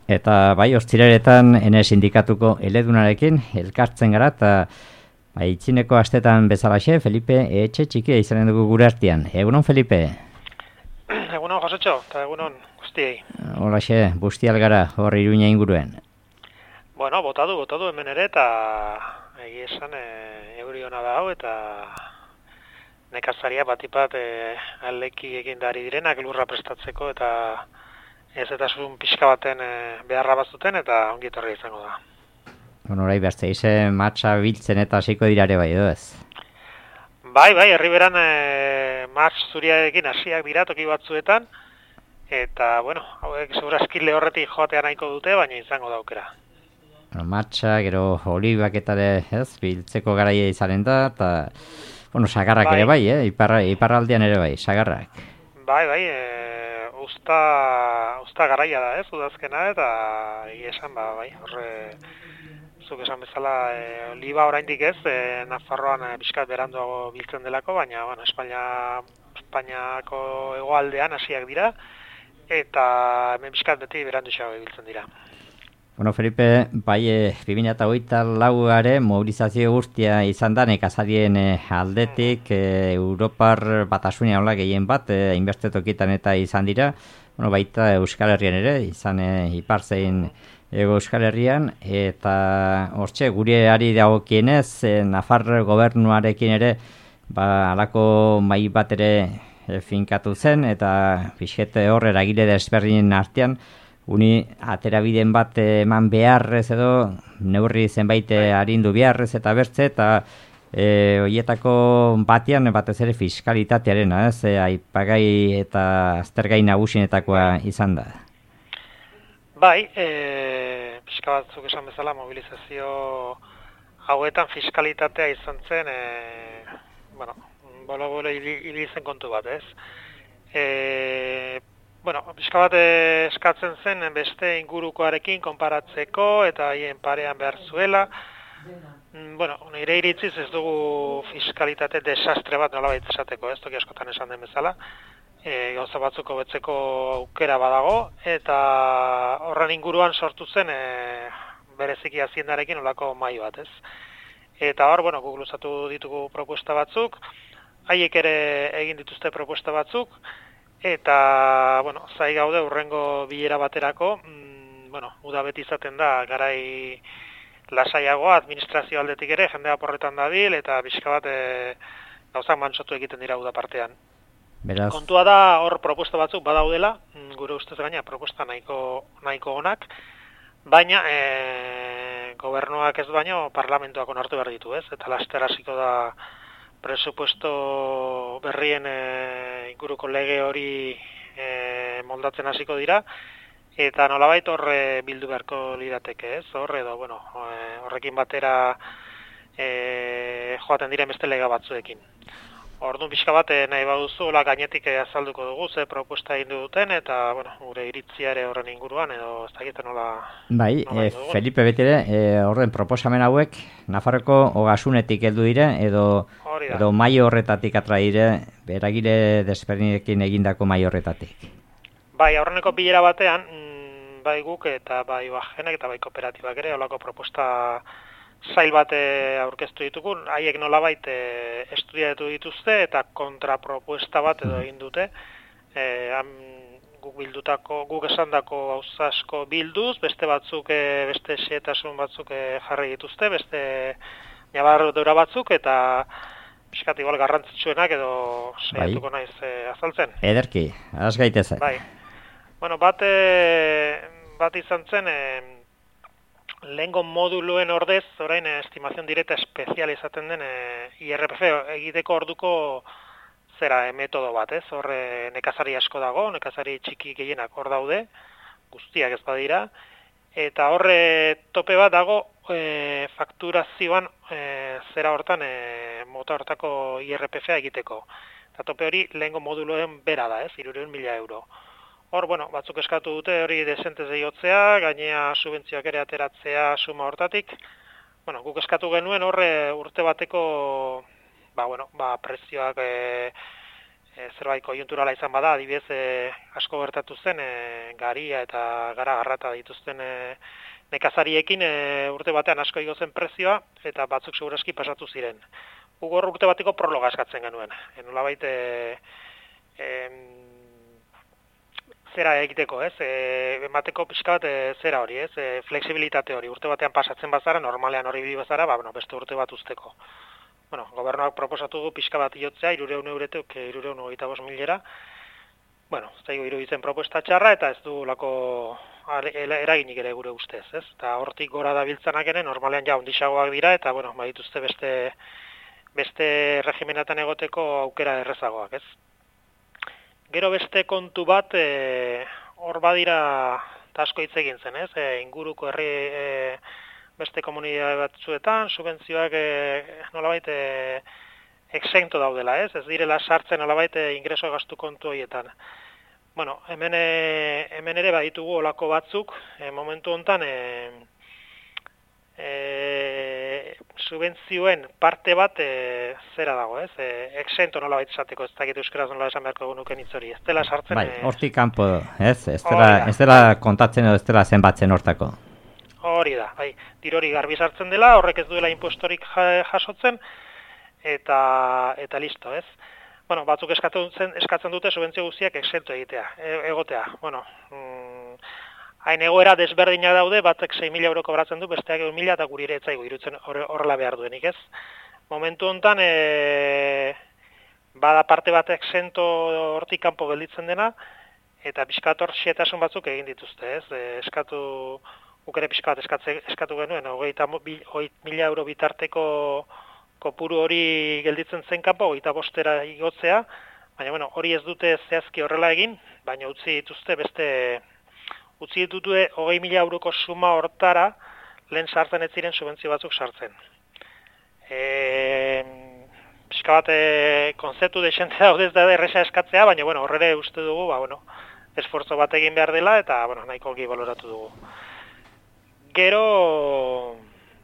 Eta bai, ostiraretan ene sindikatuko eledunarekin elkartzen gara, eta itzineko astetan bezalaxe, Felipe etxe txikia izanen dugu gure artean. Egunon, Felipe? Egunon, Josetxo, eta egunon guztiei. Holaxe, bustial gara hor Iruña inguruen. Bueno, botadu hemen ere, eta egi esan euri hona da hau, eta nekazaria batipat aldeki egindari direnak lurra prestatzeko, eta ezetasun pixka baten beharra bazuten, eta ongi etorri izango da. Bueno, orai behar zeize matxa biltzen eta hasiko dirare bai, edo ez? Bai, herriberan matx zuriarekin hasiak dira toki batzuetan, eta, bueno, hauek segurazki lehorretik joatea nahiko dute, baina izango da aukera. Bueno, matxa, gero olibak eta ez, biltzeko garaia izanen da, eta, bueno, sagarrak ere bai, iparraldean ere bai, sagarrak. Bai, usta garaia da, udazkena, eta esan, bai, horre, zuk esan bezala, oliba oraindik ez, Nafarroan pixkat beranduago biltzen delako, baina, bueno, Espainiako hegoaldean hasiak dira, eta hemen pixkat beti beranduago biltzen dira. Bueno, Felipe, bai, 2024 mobilizazio guztia izan da nekazarien aldetik, Europar batasunean hola gehien bat, hainbeste tokitan eta izan dira, bueno, baita Euskal Herrian ere, izan ipar zein Ego Euskal Herrian, eta hortxe, gure ari dagokienez, Nafar gobernuarekin ere, halako mai bat ere finkatu zen, eta pixkete hor eragile desberdinen artean, uni aterabideen bat eman beharrez edo, neurri zenbait arindu beharrez eta bertze, eta horietako batean batez ere fiskalitatearena, aipagai eta aztergai nagusienetakoa izan da. Bai, pixka batzuk esan bezala mobilizazio hauetan fiskalitatea izan zen, bolo hili zen kontu bat, ez? Pixka bat eskatzen zen beste ingurukoarekin konparatzeko eta haien parean behar zuela. Nire iritziz ez dugu fiskalitate desastre bat nolabait esateko, ez toki askotan esan den bezala. Gauza batzuk hobetzeko aukera badago, eta horren inguruan sortu zen bereziki haziendarekin olako mai bat, ez. Eta hor, guk luzatu ditugu propuesta batzuk, haiek ere egin dituzte propuesta batzuk, eta, zai gaude urrengo bilera baterako, uda beti izaten da, garai lasaiagoa, administrazio aldetik ere, jendea porretan dabil, eta pixka bat gauzak mantsotu egiten dira uda partean. Beraz. Kontua da, hor propuesta batzuk badaudela, gure ustez gaina propuesta nahiko onak, baina gobernuak ez baino parlamentuak onartu behar ditu, ez? Eta laster hasiko da presupuesto berrien inguruko lege hori moldatzen hasiko dira, eta nolabait horre bildu beharko lirateke, ez? Horrekin batera joaten diren beste lega batzuekin. Orduan pixka bat nahi baduzu, gainetik azalduko dugu, ze propuesta egin duten, eta gure iritziare horren inguruan, edo ez dakiten nola... Bai, Felipe betire, horren proposamen hauek, Nafarroko ogasunetik heldu dire, edo mai horretatik atra dire, beragile desberdinekin egindako mai horretatik. Bai, aurreneko bilera batean, bai guk eta bai bajenek eta bai kooperatibak ere, holako proposta zail bat aurkeztu ditugun, haiek nolabait estudiatu dituzte eta kontrapropuesta bat edo egin dute. Guk esandako gauza asko bilduz, beste batzuk, beste xehetasun batzuk jarri dituzte, beste ñabardura batzuk, eta pixkat igual garrantzitsuenak edo saiatuko naiz azaltzen. Ederki, has gaitezen. Bai. Bat izan zen, lehengo moduluen ordez, orain estimazion direta espezial izaten den IRPF egiteko orduko metodo bat, ez? Horre nekazari asko dago, nekazari txiki gehienak hor daude, guztiak ez badira, eta horre tope bat dago fakturazioan zera hortan mota hortako IRPF egiteko. Eta tope hori lehengo moduluen bera da, ez? 300.000 euro. Hor, batzuk eskatu dute hori desentez egotzea, gainea subentzioak ere ateratzea suma hortatik. Guk eskatu genuen horre urte bateko prezioak zerbait konjunturala izan bada, adibidez asko gertatu zen garia eta gara-garrata dituzten nekazariekin urte batean asko igo zen prezioa eta batzuk segurazki pasatu ziren. Ugor urte bateko prologa eskatzen genuen. Nolabait zera egiteko, emateko pixka bat zera hori, flexibilitate hori. Urte batean pasatzen bazara, normalean hori bi bazara, beste urte bat usteko. Bueno, gobernuak proposatu du pixka bat iotzea, 300 euretuk, 325.000 Bueno, ez daigo iruditzen proposta txarra, eta ez du lako eraginik ere gure ustez, ez? Eta hortik gora da biltzanak ere, normalean ja ondisagoak dira, eta, bueno, badituzte beste regimenatan egoteko aukera errezagoak, ez? Gero beste kontu bat, hor badira asko hitz egin zen, ez? Inguruko herri beste komunitate batzuetan, subentzioak nolabait exento daudela, ez? Ez direla sartzen nolabait ingreso gastu kontu horietan. Bueno, hemen ere baditugu olako batzuk, momentu hontan subentzioen parte bat zera dago, ez? Exento nolabait esateko, ez dakit euskaraz nola esan beharko nuken hitz hori. Ez dela sartzen... Bai, hortik kanpo, ez? Ez dela kontatzen edo ez dela zenbatzen hortako. Hori da, bai, dirori garbi sartzen dela, horrek ez duela impostorik jasotzen, eta listo, ez? Bueno, batzuk eskatzen dute subentzio guztiak exento egotea. Bueno, hain egoera desberdina daude, batek 6.000 euro kobratzen du, besteak 1.000 eta guri ere etzaigu irutzen horrela behar duenik, ez? Momentu hontan, bada parte bat exento hortik kanpo gelditzen dena, eta pixkat hor xehetasun batzuk egin dituzte, ez? Guk ere pixka bat eskatu genuen, 20.000 euro bitarteko kopuru hori gelditzen zen kanpo, 25 igotzea, baina bueno, hori ez dute zehazki horrela egin, baina utzi dituzte 20.000 euroko suma hortara lehen sartzen ez ziren subentzio batzuk sartzen. Pixka bat konzeptu desente daude ez da erresa eskatzea, baina bueno, horrere uste dugu, esfortzo bat egin behar dela, eta bueno, nahiko ongi baloratu dugu. Gero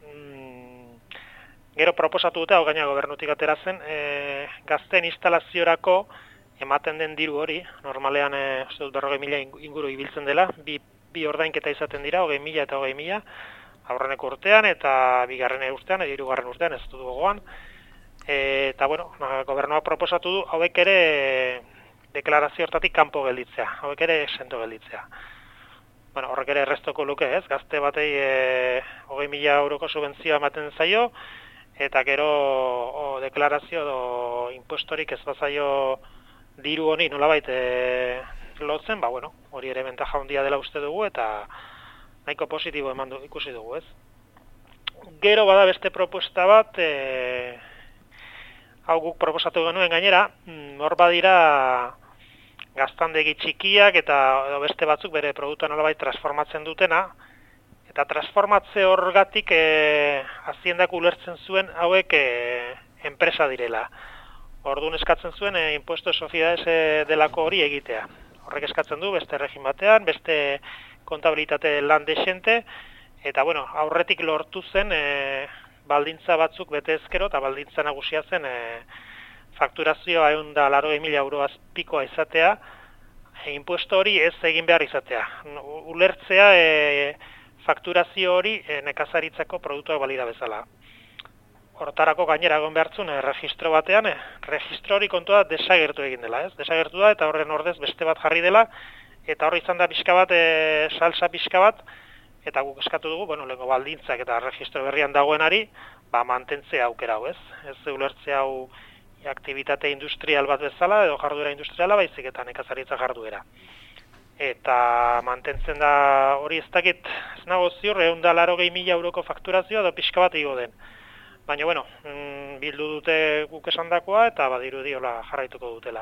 proposatu dute, hau gaina gobernutik atera zen, gazten instalaziorako ematen den diru hori, normalean 40.000 inguru ibiltzen dela, bi ordainketa izaten dira, 20.000 eta 20.000, aurreneko urtean eta bigarren urtean, edo hirugarren urtean, ez dut gogoan. Eta, bueno, gobernuak proposatu du, hauek ere deklarazio hortatik kanpo gelditzea, hauek ere exento gelditzea. Bueno, horrek ere erreztoko luke, ez? Gazte batei 20.000 euroko subentzioa ematen zaio, eta gero deklarazio edo impostorik ez bazaio diru honi nolabait lotzen, bueno, hori ere bentaja handia dela uste dugu, eta nahiko positibo ikusi dugu, ez? Gero bada beste propuesta bat, hau guk proposatu genuen gainera, hor badira gaztandegi txikiak eta beste batzuk bere produktua nolabait transformatzen dutena, eta transformatze horgatik haziendak ulertzen zuen hauek enpresa direla. Orduan eskatzen zuen impuesto de sociedades delako hori egitea. Horrek eskatzen du beste regin batean, beste kontabilitate lan desente, eta bueno, aurretik lortu zen baldintza batzuk bete ezkero, eta baldintza nagusia zen fakturazioa 180.000 euro azpikoa izatea, impuesto hori ez egin behar izatea. Ulertzea fakturazio hori nekazaritzako produktuak balira bezala. Hortarako gainera egon behartzun registro batean, registro hori kontua desagertu egin dela, ez? Desagertu da eta horren ordez beste bat jarri dela, eta hori izan da pixka bat, salsa pixka bat, eta guk eskatu dugu, bueno, lehenko baldintzak eta registro berrian dagoenari, mantentzea aukera hau, ez? Ez ulertzea hau aktibitate industrial bat bezala, edo jarduera industriala, baizik eta nekazaritza jarduera. Eta mantentzen da hori ez dakit, ez nago ziur, 180.000 euroko fakturazioa edo pixka bat igo den. Baina, bueno, bildu dute guk esandakoa eta badirudi hola jarraituko dutela.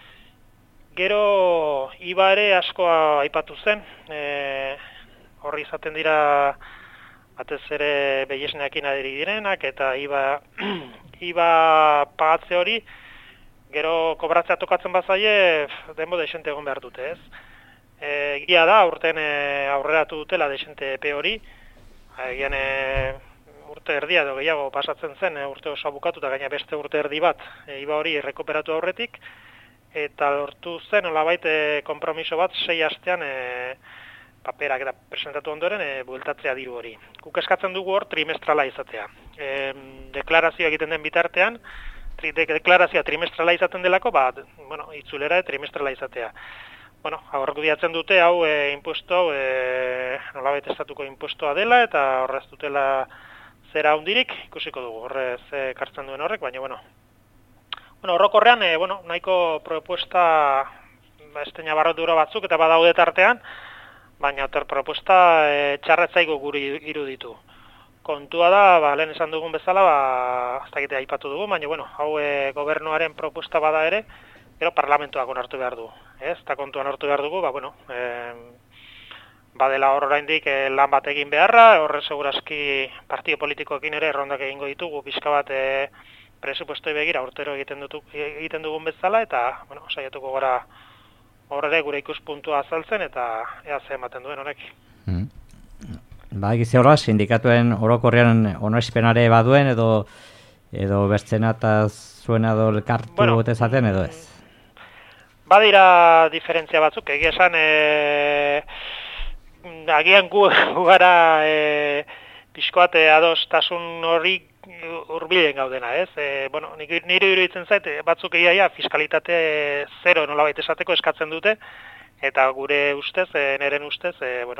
Gero, IVA ere askoa aipatu zen, horri izaten dira batez ere behiesneakin adiri direnak, eta IVA pagatze hori, gero kobratzea tokatzen bazaie, denbo desente egon behar dute, ez? Egia da, urten aurreratu dutela desente epe hori, egian urte erdia edo gehiago pasatzen zen, urte oso bukatu eta gaina beste urte erdi bat, IVA hori errekuperatu aurretik, eta lortu zen nolabait konpromiso bat 6 astean paperak eta presentatu ondoren bueltatzea diru hori. Guk eskatzen dugu hor trimestrala izatea. Deklarazioa egiten den bitartean, deklarazioa trimestrala izaten delako, itzulera trimestrala izatea. Argudiatzen dute hau impuesto, nolabait estatuko impuestoa dela eta horrez dutela zera hundirik, ikusiko dugu horrez kartzen duen horrek, baina horrokorrean, nahiko propuesta esteina barrotura batzuk eta badaude tartean, baina propuesta txarretzaigo guri iruditu. Kontua da, lehen esan dugun bezala, ez dakite aipatu dugu, baina hau gobernuaren propuesta bada ere, gero parlamentuak onartu behar du. Eta kontuan hartu behar dugu, badela hor oraindik lan bat egin beharra, horre segurazki partio politikoekin ere errondak egingo ditugu, pixka bat presupuestoi begira urtero egiten dugun bezala, eta saiatuko gara horre gure ikuspuntua azaltzen eta ea ze ematen duen honek. Egize horra, sindikatuen orokorrean onoizpenare baduen edo bertzena eta zuena edo elkartu gotezaten edo ez? Badira diferentzia batzuk, egia esan agian gu gara pixkoat adostasun hori hurbilen gaudena, ez? Nire iruditzen zait, batzuk egia fiskalitate zero nolabait esateko eskatzen dute, eta gure ustez, neren ustez,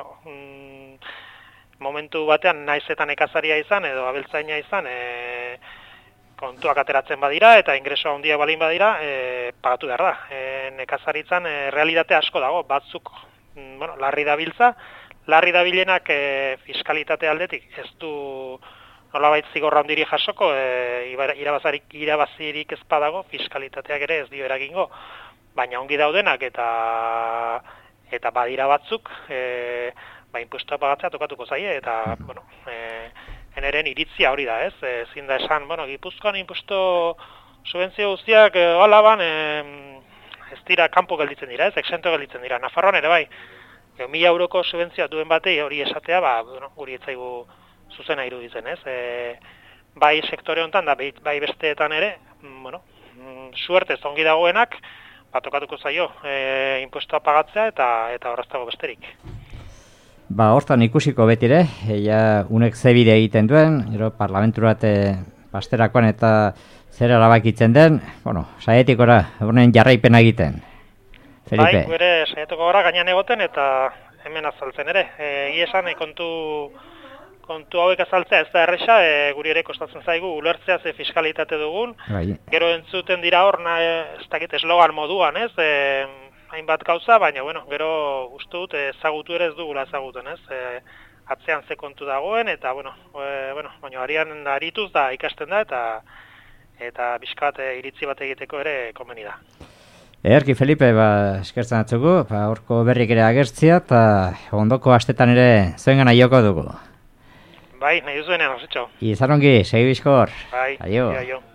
momentu batean naizetan nekazaria izan edo abeltzaina izan, kontuak ateratzen badira eta ingreso handia balin badira, pagatu behar da. Nekazaritzan realitate asko dago, batzuk larri dabiltza, larri dabilenak fiskalitate aldetik ez du nolabait zigorra handiri jasoko, irabazirik ez badago, fiskalitateak ere ez dio eragingo, baina ongi daudenak eta badira batzuk, impuestua pagatzea tokatuko zaie, eta, eneren iritzia hori da, ez? Ezin da esan, Gipuzkoan impuesto subentzio guztiak olaban ez dira kanpo gelditzen dira, ez? Exento gelditzen dira. Nafarroan ere bai, 1.000 euroko subentzioa duen batei hori esatea, guri etzaigu zuzena iruditzen, ez? Bai sektore honetan da, bai besteetan ere, suertez ongi dagoenak, tokatuko zaio, impuestua pagatzea eta horreztago besterik. Hortan ikusiko betire, unek zebide egiten duen, parlamenturat pasterakoan eta zer erabakitzen den, saietik ora, honen jarraipena egiten. Felipe. Gure saietuko gara gainean egoten eta hemen azaltzen ere. Egia esan, kontu hauek azaltzea ez da erresa, guri ere kostatzen zaigu ulertzea ze fiskalitate dugun. Gero entzuten dira hor, ez dakit eslogan moduan, ez? Hainbat gauza, baina, gero uste dut ezagutu ere ez dugula ezaguten, ez? Atzean ze kontu dagoen, eta, baina arian arituz da ikasten da, eta bizkat iritzi bat egiteko ere komeni da. Ederki, Felipe, eskertzen atzugu, horko berrik ere agertzia, eta ondoko astetan ere zuen gana joko dugu. Bai, nahi duzuenean, osetxo. Izan ongi, segi bizkor. Bai, aio. Aio.